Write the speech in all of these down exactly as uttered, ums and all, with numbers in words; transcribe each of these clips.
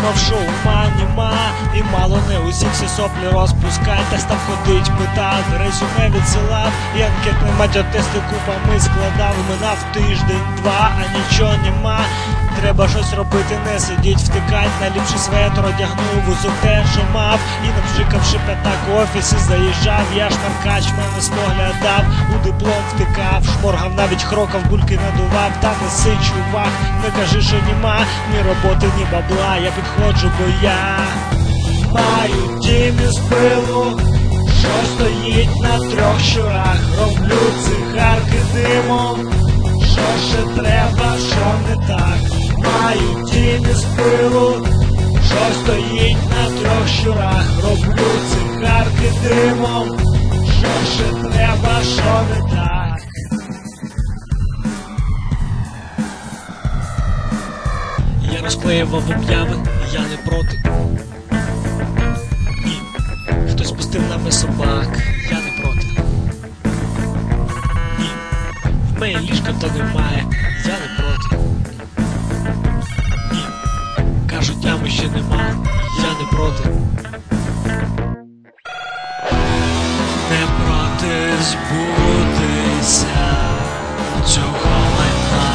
думав, що ума нема, і мало не усі всі соплі розпускать. Та став ходить, питав, резюме відсилав, і анкетний матьотести купами складав. Минав тиждень-два, а нічого нема. Треба щось робити, не сидіть, втикать. Наліпши светр, одягнув усю те, що мав. І навшикавши п'ятак в офісі заїжджав. Я ж наркач, мене споглядав, у диплом втикав, шморгав, навіть хрокав, бульки надував. Та неси, чувак, не кажи, що нема ні роботи, ні бабла. Я підходжу, бо я маю дім із пилу, що стоїть на трьох щурах. Роблю цигарки димом, що ще треба, що не так. Маю дім із пилу, що стоїть на трьох щурах. Роблю цигарки димом, що ще треба, що не так. Я розклеював об'яви, я не проти. Ні, хтось пустив нами собак, я не проти. Ні, в мене ліжка то немає, я не проти. Ні, кажуть, ями ще нема, я не проти. Не проти збутися цього лайна.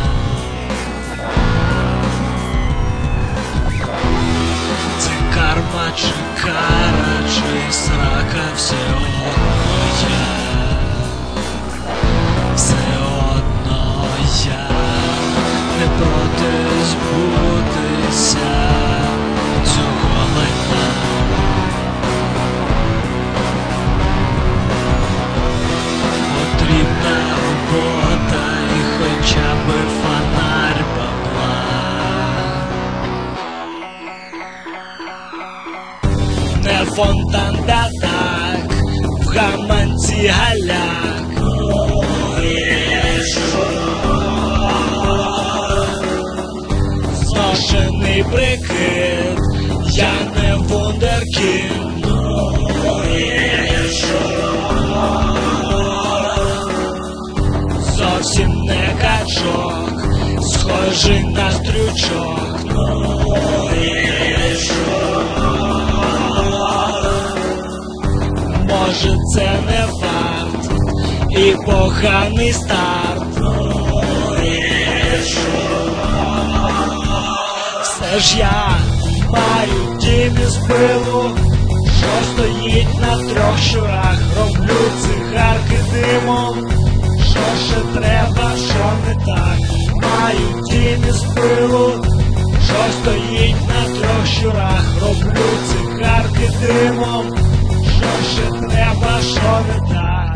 Це карма чи кара, чи срака, все одно я. Все одно я не проти збутися цього лайна. Потрібна робота і хоча б фонарь бабла. Не фонтан п'ятак, в гаманці галяк. Зношений прикид, я не вундеркінд. Зовсім не качок, схожий на стрючок. Може це не фарт і поганий старт. Все ж я маю дім із пилу, що стоїть на трьох щурах. Роблю цигарки димом, що ще треба, що не так. Маю дім із пилу, що стоїть на трьох щурах. Роблю цигарки димом, що ще треба, що не так.